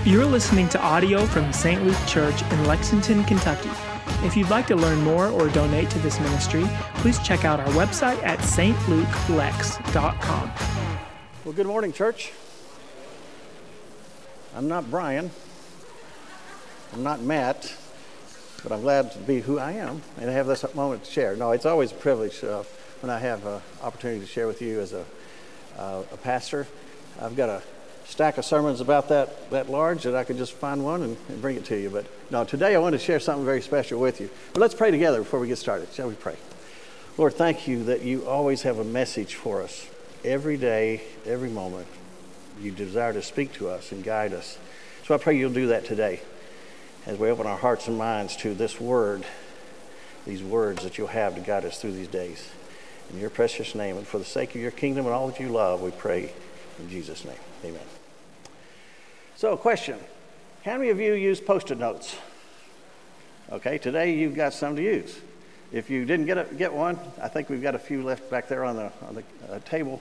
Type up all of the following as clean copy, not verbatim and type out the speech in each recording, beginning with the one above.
You're listening to audio from St. Luke Church in Lexington, Kentucky. If you'd like to learn more or donate to this ministry, please check out our website at stlukeLex.com. Well, good morning, church. I'm not Brian. I'm not Matt, but I'm glad to be who I am and have this moment to share. No, it's always a privilege when I have an opportunity to share with you as a pastor. I've got a stack of sermons about that large that I could just find one and bring it to you. But no, today I want to share something very special with you. But let's pray together before we get started. Shall we pray? Lord, thank you that you always have a message for us. Every day, every moment, you desire to speak to us and guide us. So I pray you'll do that today as we open our hearts and minds to this word, these words that you'll have to guide us through these days. In your precious name and for the sake of your kingdom and all that you love, we pray in Jesus' name. Amen. So, question. How many of you use Post-it notes? Okay, today you've got some to use. If you didn't get one, I think we've got a few left back there on the table.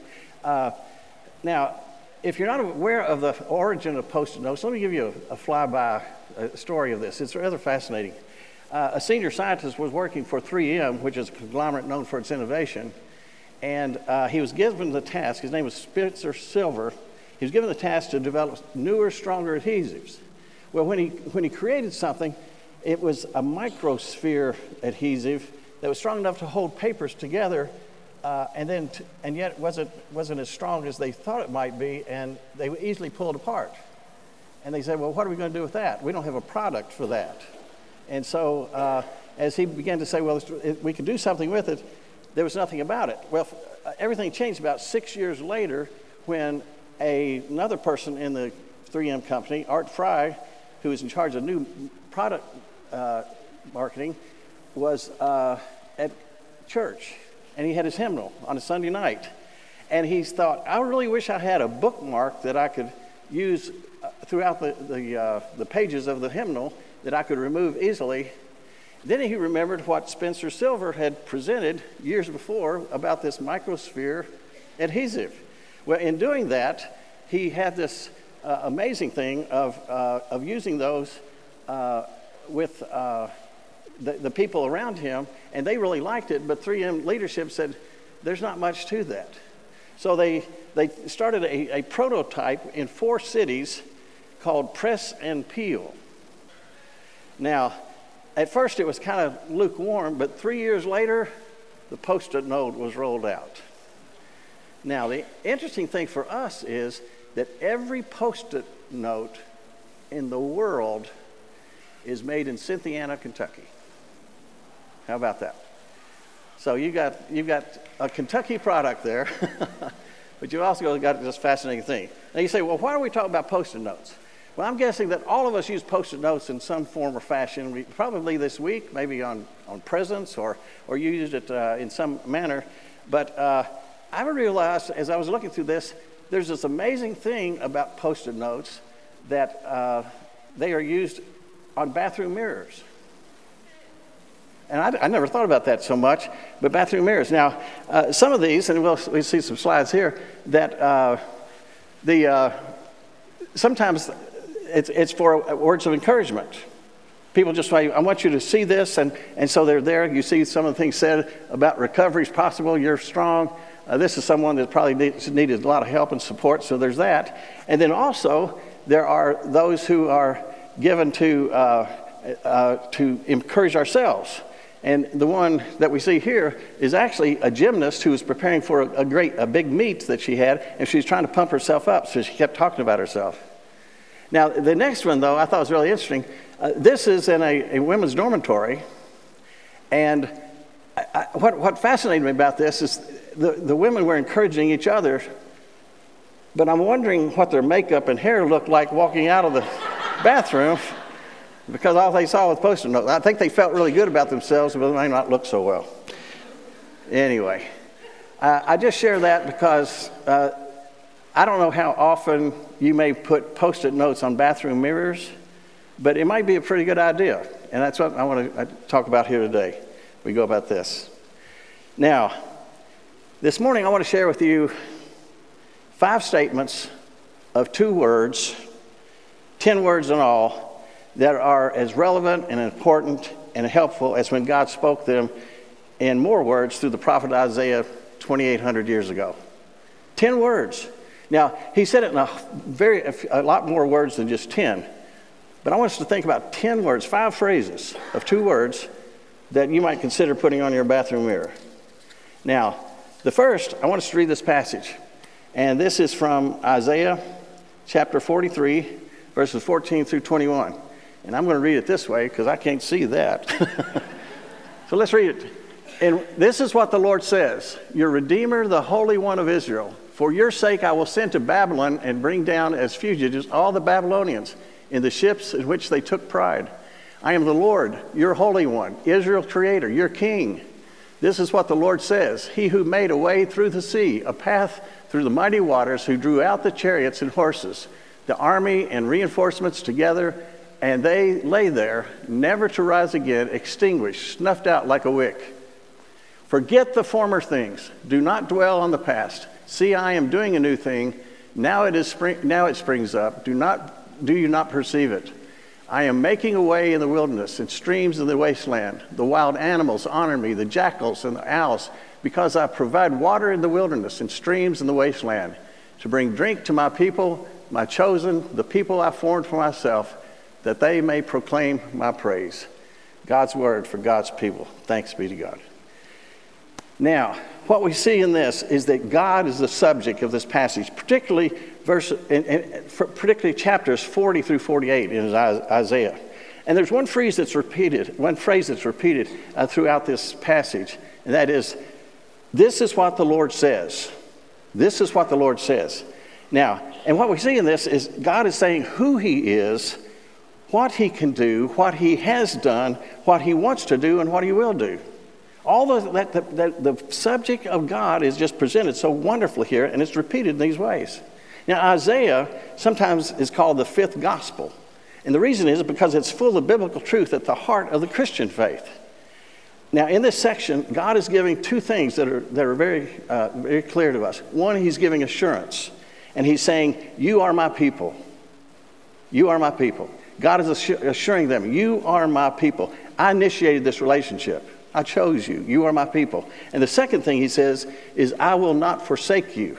Now, if you're not aware of the origin of Post-it notes, let me give you a flyby story of this. It's rather fascinating. A senior scientist was working for 3M, which is a conglomerate known for its innovation, and he was given the task. His name was Spencer Silver. He was given the task to develop newer, stronger adhesives. Well, when he created something, it was a microsphere adhesive that was strong enough to hold papers together, and yet it wasn't as strong as they thought it might be, and they would easily pull it apart. And they said, well, what are we going to do with that? We don't have a product for that. And so as he began to say, well, we can do something with it, there was nothing about it. Well, everything changed about 6 years later when another person in the 3M company, Art Fry, who was in charge of new product marketing, was at church, and he had his hymnal on a Sunday night. And he thought, I really wish I had a bookmark that I could use throughout the pages of the hymnal that I could remove easily. Then he remembered what Spencer Silver had presented years before about this microsphere adhesive. Well, in doing that, he had this amazing thing of using those with the people around him, and they really liked it, but 3M leadership said, there's not much to that. So they started a prototype in 4 cities called Press and Peel. Now, at first it was kind of lukewarm, but 3 years later, the Post-it note was rolled out. Now, the interesting thing for us is that every Post-it note in the world is made in Cynthiana, Kentucky. How about that? So you've got a Kentucky product there, but you also got this fascinating thing. Now you say, well, why are we talking about Post-it notes? Well, I'm guessing that all of us use Post-it notes in some form or fashion, probably this week, maybe on presents, or you used it in some manner. But I realized as I was looking through this, there's this amazing thing about Post-it notes that they are used on bathroom mirrors. And I never thought about that so much, but bathroom mirrors. Now, some of these, and we'll see some slides here, that sometimes it's for words of encouragement. People just say, I want you to see this, and so they're there. You see some of the things said about recovery is possible, you're strong. This is someone that probably needed a lot of help and support, so there's that. And then also, there are those who are given to encourage ourselves. And the one that we see here is actually a gymnast who was preparing for a big meet that she had, and she was trying to pump herself up, so she kept talking about herself. Now, the next one, though, I thought was really interesting. This is in a women's dormitory, and what fascinated me about this is the women were encouraging each other, but I'm wondering what their makeup and hair looked like walking out of the bathroom, because all they saw was Post-it notes. I think they felt really good about themselves, but they may not look so well. Anyway, I just share that because I don't know how often you may put Post-it notes on bathroom mirrors, but it might be a pretty good idea. And that's what I want to talk about here today. We go about this. Now, this morning I want to share with you 5 statements of 2 words 10 words in all that are as relevant and important and helpful as when God spoke them in more words through the prophet Isaiah 2,800 years ago. 10 words. Now, he said it in a lot more words than just 10. But I want us to think about 10 words, 5 phrases of 2 words that you might consider putting on your bathroom mirror. Now, the first, I want us to read this passage. And this is from Isaiah chapter 43, verses 14 through 21. And I'm going to read it this way because I can't see that. So let's read it. And this is what the Lord says, your Redeemer, the Holy One of Israel. For your sake I will send to Babylon and bring down as fugitives all the Babylonians in the ships in which they took pride. I am the Lord, your Holy One, Israel's Creator, your King. This is what the Lord says, he who made a way through the sea, a path through the mighty waters, who drew out the chariots and horses, the army and reinforcements together, and they lay there, never to rise again, extinguished, snuffed out like a wick. Forget the former things. Do not dwell on the past. See, I am doing a new thing. Now it springs up. Do you not perceive it? I am making a way in the wilderness and streams in the wasteland. The wild animals honor me, the jackals and the owls, because I provide water in the wilderness and streams in the wasteland, to bring drink to my people, my chosen, the people I formed for myself, that they may proclaim my praise. God's word for God's people. Thanks be to God. Now, what we see in this is that God is the subject of this passage, particularly chapters 40 through 48 in Isaiah. And there's one phrase that's repeated throughout this passage, and that is, this is what the Lord says. This is what the Lord says. Now, and what we see in this is God is saying who he is, what he can do, what he has done, what he wants to do, and what he will do. All the subject of God is just presented so wonderfully here, and it's repeated in these ways. Now, Isaiah sometimes is called the fifth gospel. And the reason is because it's full of biblical truth at the heart of the Christian faith. Now, in this section, God is giving 2 things that are very, very clear to us. One, he's giving assurance. And he's saying, you are my people. You are my people. God is assuring them, you are my people. I initiated this relationship. I chose you. You are my people. And the second thing he says is, I will not forsake you.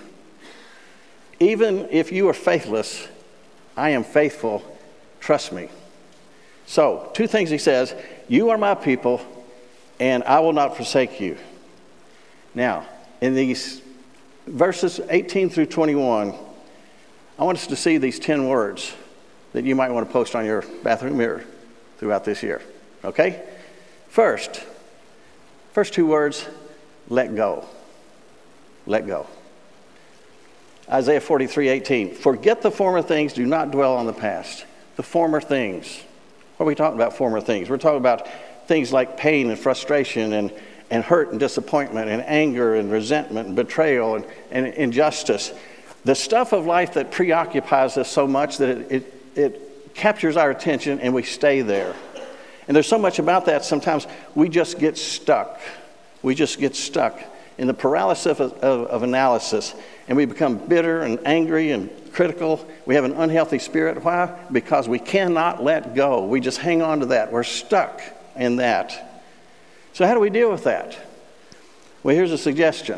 Even if you are faithless, I am faithful. Trust me. So, 2 things he says, you are my people, and I will not forsake you. Now, in these verses 18 through 21, I want us to see these 10 words that you might want to post on your bathroom mirror throughout this year. Okay? First 2 words, let go. Let go. Isaiah 43:18. Forget the former things, do not dwell on the past. The former things. What are we talking about, former things? We're talking about things like pain and frustration and hurt and disappointment and anger and resentment and betrayal and injustice. The stuff of life that preoccupies us so much that it captures our attention and we stay there. And there's so much about that, sometimes we just get stuck. We just get stuck in the paralysis of analysis, and we become bitter and angry and critical. We have an unhealthy spirit. Why? Because we cannot let go. We just hang on to that. We're stuck in that. So how do we deal with that? Well, here's a suggestion.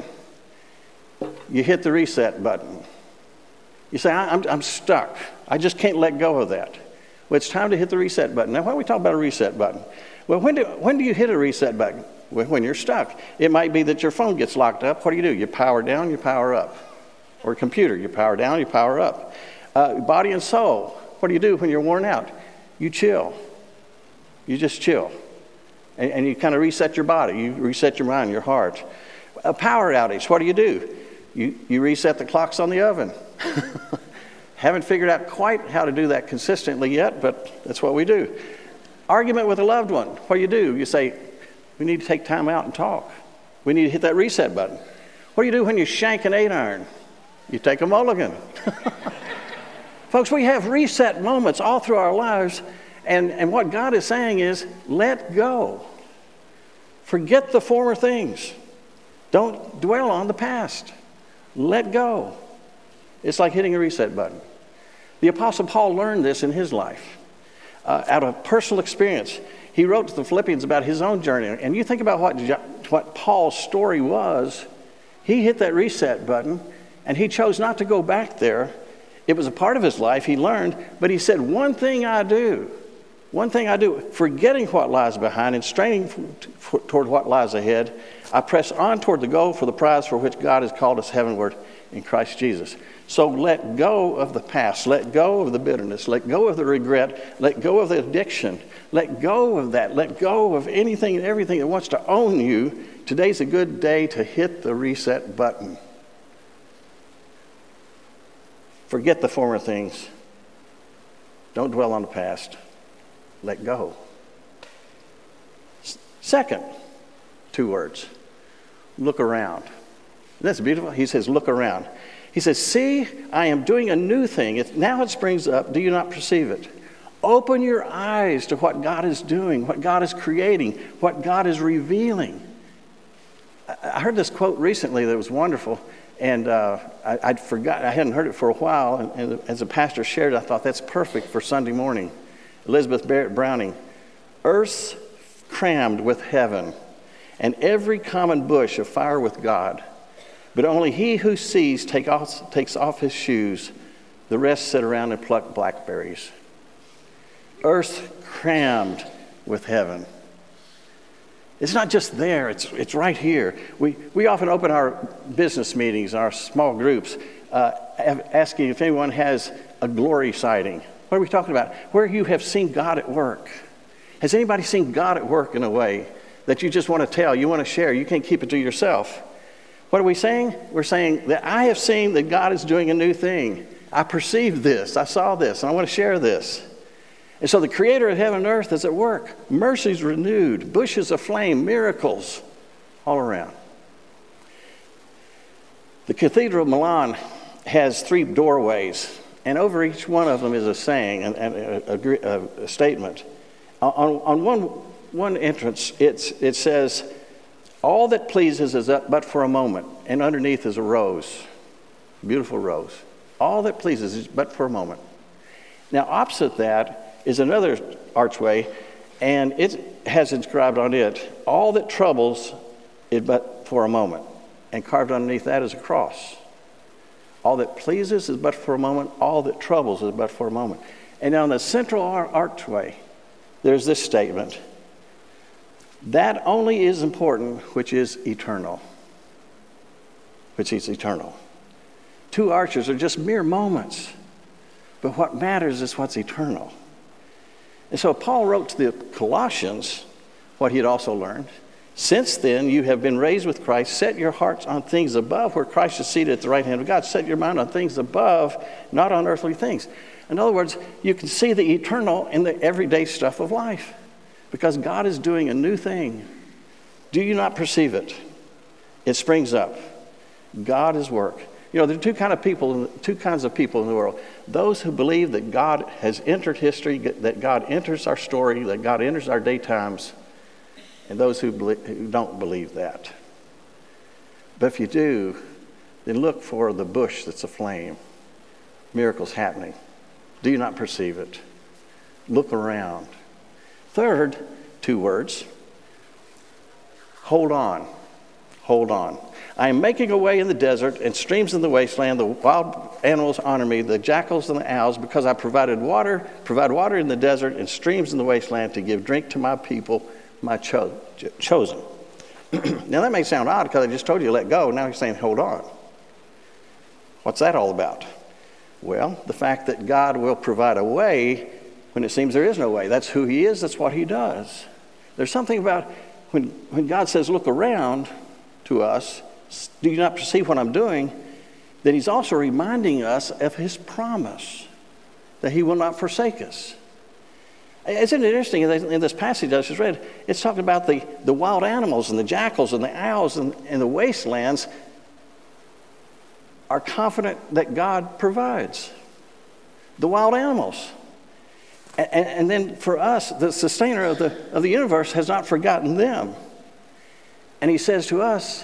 You hit the reset button. You say, I'm stuck. I just can't let go of that. Well, it's time to hit the reset button. Now, why do we talk about a reset button? Well, when do you hit a reset button? Well, when you're stuck. It might be that your phone gets locked up. What do? You power down, you power up. Or a computer, you power down, you power up. Body and soul, what do you do when you're worn out? You chill. You just chill. And you kind of reset your body. You reset your mind, your heart. A power outage, what do? You reset the clocks on the oven. Haven't figured out quite how to do that consistently yet, but that's what we do. Argument with a loved one, what do? You say, we need to take time out and talk. We need to hit that reset button. What do when you shank an 8-iron? You take a mulligan. Folks, we have reset moments all through our lives, and what God is saying is, let go. Forget the former things. Don't dwell on the past. Let go. It's like hitting a reset button. The Apostle Paul learned this in his life out of personal experience. He wrote to the Philippians about his own journey. And you think about what Paul's story was. He hit that reset button, and he chose not to go back there. It was a part of his life. He learned, but he said, one thing I do, forgetting what lies behind and straining toward what lies ahead, I press on toward the goal for the prize for which God has called us heavenward in Christ Jesus. So let go of the past. Let go of the bitterness. Let go of the regret. Let go of the addiction. Let go of that. Let go of anything and everything that wants to own you. Today's a good day to hit the reset button. Forget the former things. Don't dwell on the past. Let go. Second, 2 words. Look around. That's beautiful. He says, look around. He says, see, I am doing a new thing. Now it springs up. Do you not perceive it? Open your eyes to what God is doing, what God is creating, what God is revealing. I heard this quote recently that was wonderful. And I'd forgotten, I hadn't heard it for a while, and as a pastor shared it, I thought that's perfect for Sunday morning. Elizabeth Barrett Browning, earth's crammed with heaven, and every common bush afire with God. But only he who sees takes off his shoes, the rest sit around and pluck blackberries. Earth's crammed with heaven. It's not just there, it's right here. We often open our business meetings, our small groups, asking if anyone has a glory sighting. What are we talking about? Where you have seen God at work. Has anybody seen God at work in a way that you just want to tell, you want to share, you can't keep it to yourself? What are we saying? We're saying that I have seen that God is doing a new thing. I perceived this, I saw this, and I want to share this. And so the creator of heaven and earth is at work. Mercies renewed, bushes aflame, miracles all around. The Cathedral of Milan has 3 doorways, and over each one of them is a saying and a statement. On one entrance, it says, all that pleases is but for a moment, and underneath is a rose, beautiful rose. All that pleases is but for a moment. Now, opposite that is another archway, and it has inscribed on it, all that troubles is but for a moment. And carved underneath that is a cross. All that pleases is but for a moment, all that troubles is but for a moment. And on the central archway, there's this statement, that only is important which is eternal. Which is eternal. 2 arches are just mere moments, but what matters is what's eternal. And so Paul wrote to the Colossians what he had also learned. Since then, you have been raised with Christ. Set your hearts on things above, where Christ is seated at the right hand of God. Set your mind on things above, not on earthly things. In other words, you can see the eternal in the everyday stuff of life, because God is doing a new thing. Do you not perceive it? It springs up. God is work. You know, there are 2 kinds of people in the world. Those who believe that God has entered history, that God enters our story, that God enters our daytimes, and those who don't believe that. But if you do, then look for the bush that's aflame. Miracles happening. Do you not perceive it? Look around. Third, 2 words. Hold on. Hold on. I am making a way in the desert and streams in the wasteland. The wild animals honor me, the jackals and the owls, because I provide water in the desert and streams in the wasteland to give drink to my people, my chosen. Now that may sound odd because I just told you let go. Now he's saying hold on. What's that all about? Well, the fact that God will provide a way when it seems there is no way. That's who he is. That's what he does. There's something about when God says look around to us, do you not perceive what I'm doing? That he's also reminding us of his promise that he will not forsake us. Isn't it interesting, in this passage I just read, it's talking about the wild animals and the jackals and the owls and the wastelands are confident that God provides. The wild animals. And then for us, the sustainer of the universe has not forgotten them. And he says to us,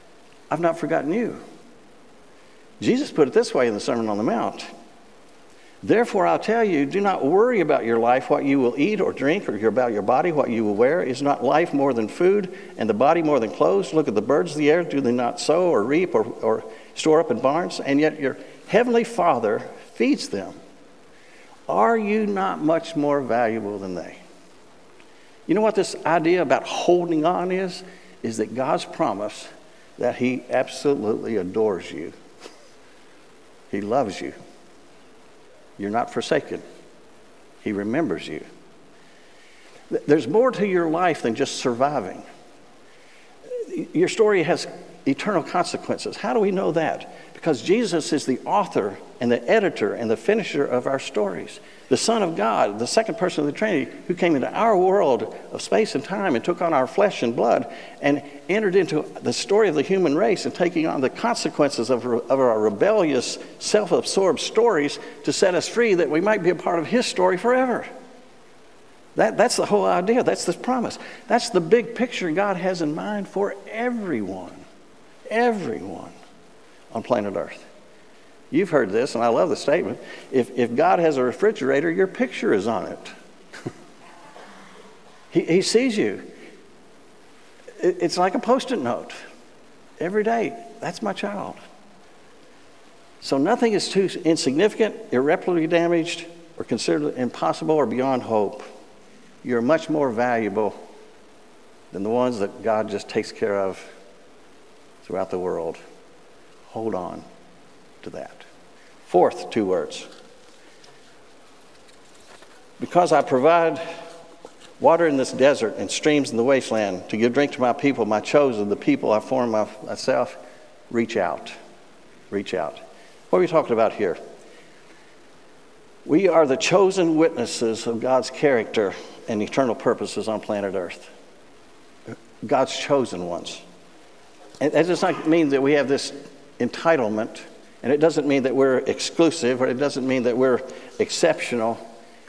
I've not forgotten you. Jesus put it this way in the Sermon on the Mount. Therefore, I'll tell you, do not worry about your life, what you will eat or drink, or about your body, what you will wear. Is not life more than food, and the body more than clothes? Look at the birds of the air. Do they not sow or reap or store up in barns? And yet your heavenly Father feeds them. Are you not much more valuable than they? You know what this idea about holding on is? Is that God's promise that he absolutely adores you. He loves you. You're not forsaken. He remembers you. There's more to your life than just surviving. Your story has eternal consequences. How do we know that? Because Jesus is the author and the editor and the finisher of our stories. The Son of God, the second person of the Trinity, who came into our world of space and time and took on our flesh and blood and entered into the story of the human race and taking on the consequences of our rebellious, self-absorbed stories to set us free that we might be a part of his story forever. That's the whole idea. That's the promise. That's the big picture God has in mind for everyone on planet Earth. You've heard this, and I love the statement. If God has a refrigerator, your picture is on it. He sees you. It's like a Post-it note. Every day, that's my child. So nothing is too insignificant, irreparably damaged, or considered impossible or beyond hope. You're much more valuable than the ones that God just takes care of throughout the world. Hold on to that. Fourth, 2 words. Because I provide water in this desert and streams in the wasteland to give drink to my people, my chosen, the people I formed myself, reach out. Reach out. What are we talking about here? We are the chosen witnesses of God's character and eternal purposes on planet Earth. God's chosen ones. And that does not mean that we have this entitlement, and it doesn't mean that we're exclusive, or it doesn't mean that we're exceptional,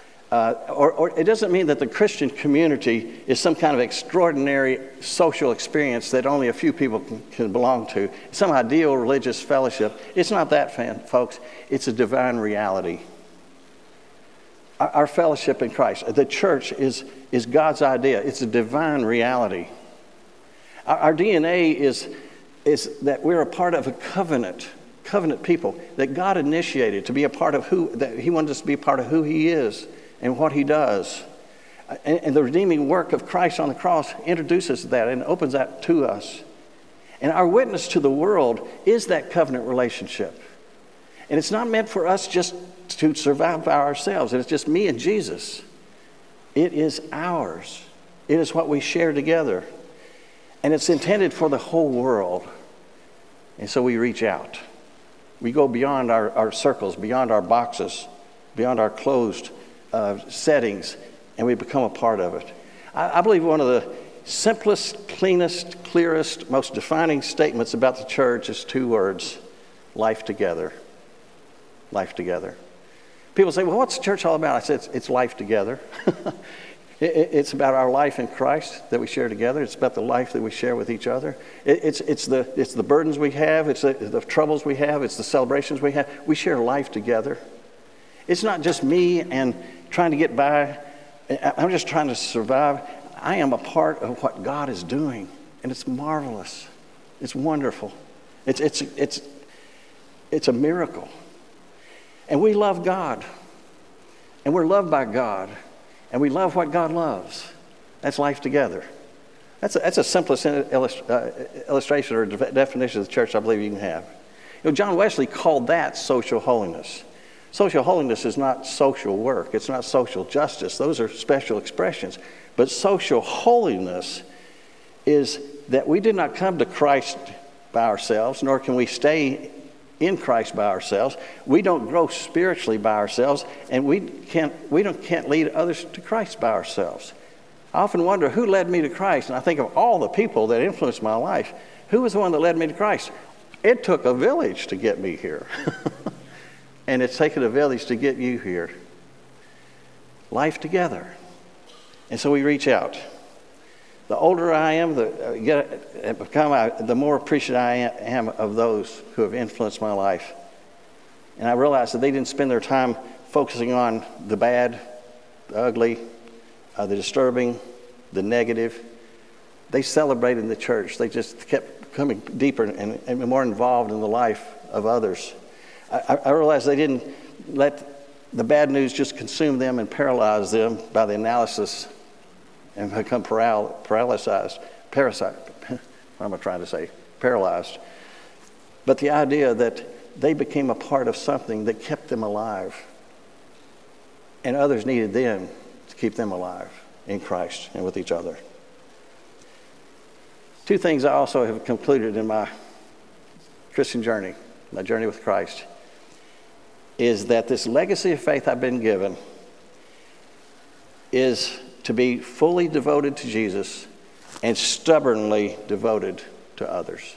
or it doesn't mean that the Christian community is some kind of extraordinary social experience that only a few people can belong to, some ideal religious fellowship. It's not that, folks. It's a divine reality. Our fellowship in Christ, the church, is God's idea. It's a divine reality. Our DNA is that we're a part of a covenant people that God initiated to be a part of that he wanted us to be a part of who he is and what he does. And the redeeming work of Christ on the cross introduces that and opens that to us. And our witness to the world is that covenant relationship. And it's not meant for us just to survive by ourselves. It's just me and Jesus. It is ours. It is what we share together. And it's intended for the whole world. And so we reach out. We go beyond our circles, beyond our boxes, beyond our closed settings, and we become a part of it. I believe one of the simplest, cleanest, clearest, most defining statements about the church is 2 words: life together. Life together. People say, well, what's the church all about? I said, it's life together. It's about our life in Christ that we share together. It's about the life that we share with each other. It's the burdens we have. It's the troubles we have. It's the celebrations we have. We share life together. It's not just me and trying to get by. I'm just trying to survive. I am a part of what God is doing, and it's marvelous. It's wonderful. It's a miracle. And we love God, and we're loved by God. And we love what God loves. That's life together. That's the simplest illustration or definition of the church I believe you can have. John Wesley called that social holiness. Social holiness is not social work. It's not social justice. Those are special expressions. But social holiness is that we did not come to Christ by ourselves, nor can we stay in Christ by ourselves. We don't grow spiritually by ourselves, and we can't lead others to Christ by ourselves. I often wonder who led me to Christ, and I think of all the people that influenced my life. Who was the one that led me to Christ? It took a village to get me here. And it's taken a village to get you here. Life together. And so we reach out. The older I am, the more appreciative I am of those who have influenced my life. And I realize that they didn't spend their time focusing on the bad, the ugly, the disturbing, the negative. They celebrated in the church. They just kept coming deeper and more involved in the life of others. I realized they didn't let the bad news just consume them and paralyze them by the analysis and become paralyzed. What am I trying to say? Paralyzed. But the idea that they became a part of something that kept them alive, and others needed them to keep them alive in Christ and with each other. Two things I also have concluded in my Christian journey, my journey with Christ, is that this legacy of faith I've been given is to be fully devoted to Jesus and stubbornly devoted to others.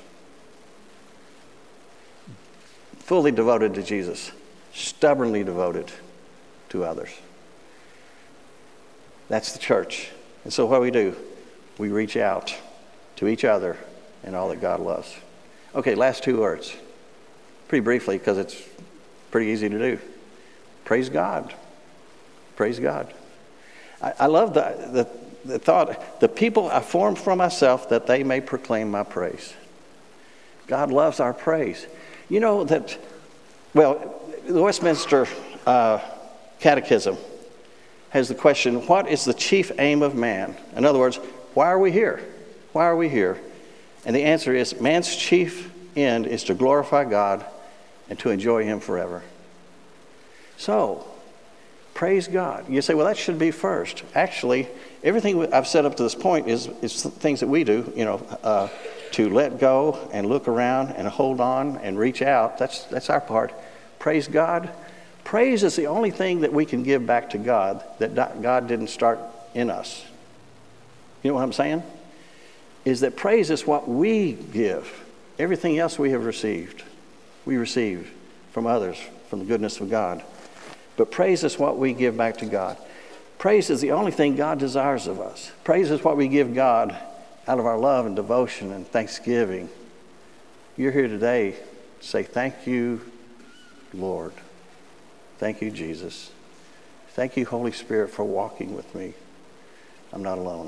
Fully devoted to Jesus, stubbornly devoted to others. That's the church. And so what do? We reach out to each other and all that God loves. Okay, last two words. Pretty briefly, because it's pretty easy to do. Praise God. Praise God. I love the thought, the people I formed for myself that they may proclaim my praise. God loves our praise. You know that, well, the Westminster Catechism has the question, what is the chief aim of man? In other words, why are we here? Why are we here? And the answer is, man's chief end is to glorify God and to enjoy Him forever. So, praise God. You say, well, that should be first. Actually, everything I've said up to this point is things that we do, to let go and look around and hold on and reach out. That's our part. Praise God. Praise is the only thing that we can give back to God that God didn't start in us. You know what I'm saying? Is that praise is what we give. Everything else we have received. We receive from others, from the goodness of God. But praise is what we give back to God. Praise is the only thing God desires of us. Praise is what we give God out of our love and devotion and thanksgiving. You're here today to say, thank you, Lord. Thank you, Jesus. Thank you, Holy Spirit, for walking with me. I'm not alone.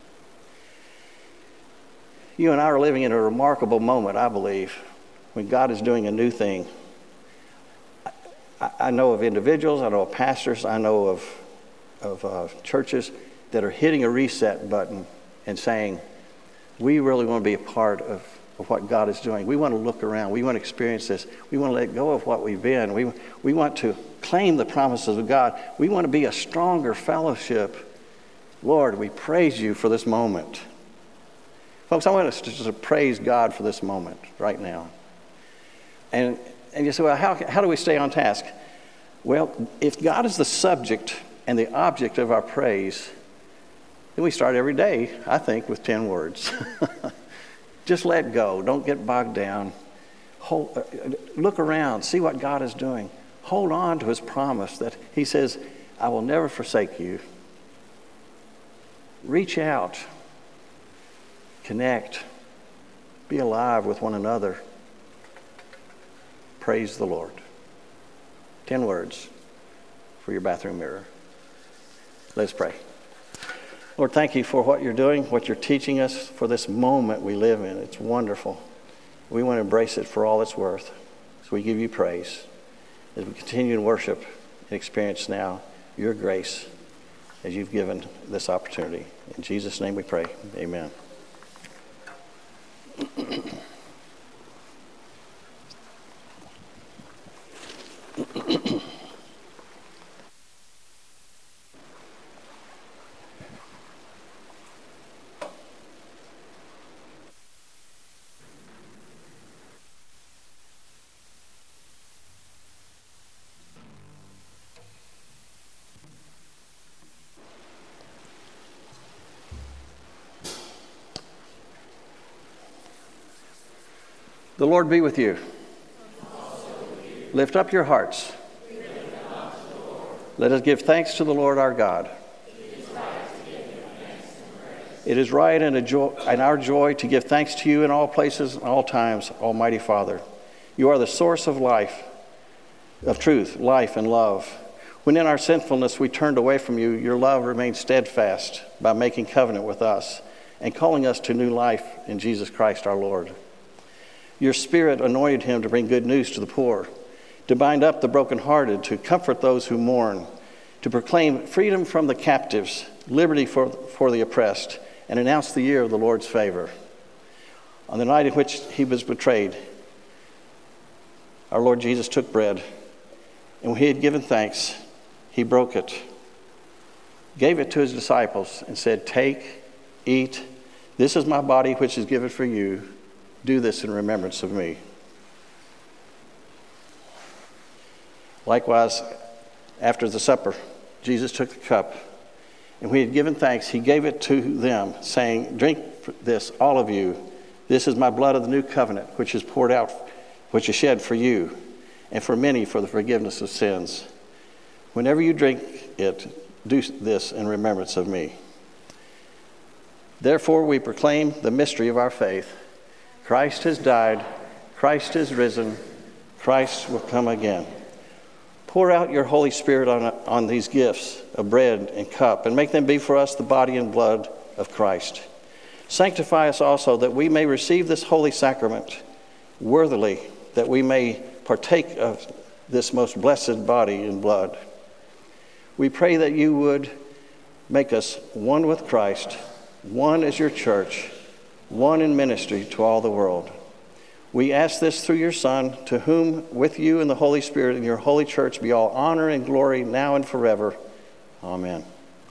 You and I are living in a remarkable moment, I believe, when God is doing a new thing. I know of individuals, I know of pastors, I know of churches that are hitting a reset button and saying, we really want to be a part of what God is doing. We want to look around. We want to experience this. We want to let go of what we've been. We want to claim the promises of God. We want to be a stronger fellowship. Lord, we praise you for this moment. Folks, I want us to just praise God for this moment right now. And you say, well, how do we stay on task? Well, if God is the subject and the object of our praise, then we start every day, I think, with 10 words. Just let go. Don't get bogged down. Look around. See what God is doing. Hold on to His promise that He says, I will never forsake you. Reach out. Connect. Be alive with one another. Praise the Lord. 10 words for your bathroom mirror. Let's pray. Lord, thank you for what you're doing, what you're teaching us, for this moment we live in. It's wonderful. We want to embrace it for all it's worth. So we give you praise as we continue in worship and experience now your grace as you've given this opportunity. In Jesus' name we pray. Amen. The Lord be with you. Lift up your hearts. Let us give thanks to the Lord our God. It is right and our joy to give thanks to you in all places and all times, Almighty Father. You are the source of life, of truth, life, and love. When in our sinfulness we turned away from you, your love remained steadfast by making covenant with us and calling us to new life in Jesus Christ our Lord. Your Spirit anointed him to bring good news to the poor, to bind up the brokenhearted, to comfort those who mourn, to proclaim freedom from the captives, liberty for the oppressed, and announce the year of the Lord's favor. On the night in which he was betrayed, our Lord Jesus took bread, and when he had given thanks, he broke it, gave it to his disciples, and said, "Take, eat. This is my body which is given for you. Do this in remembrance of me." Likewise, after the supper, Jesus took the cup, and when he had given thanks, he gave it to them, saying, "Drink this, all of you. This is my blood of the new covenant, which is poured out, which is shed for you and for many for the forgiveness of sins. Whenever you drink it, do this in remembrance of me." Therefore, we proclaim the mystery of our faith. Christ has died. Christ is risen. Christ will come again. Pour out your Holy Spirit on these gifts of bread and cup, and make them be for us the body and blood of Christ. Sanctify us also, that we may receive this holy sacrament worthily, that we may partake of this most blessed body and blood. We pray that you would make us one with Christ, one as your church, one in ministry to all the world. We ask this through your Son, to whom, with you and the Holy Spirit and your holy church, be all honor and glory now and forever. Amen.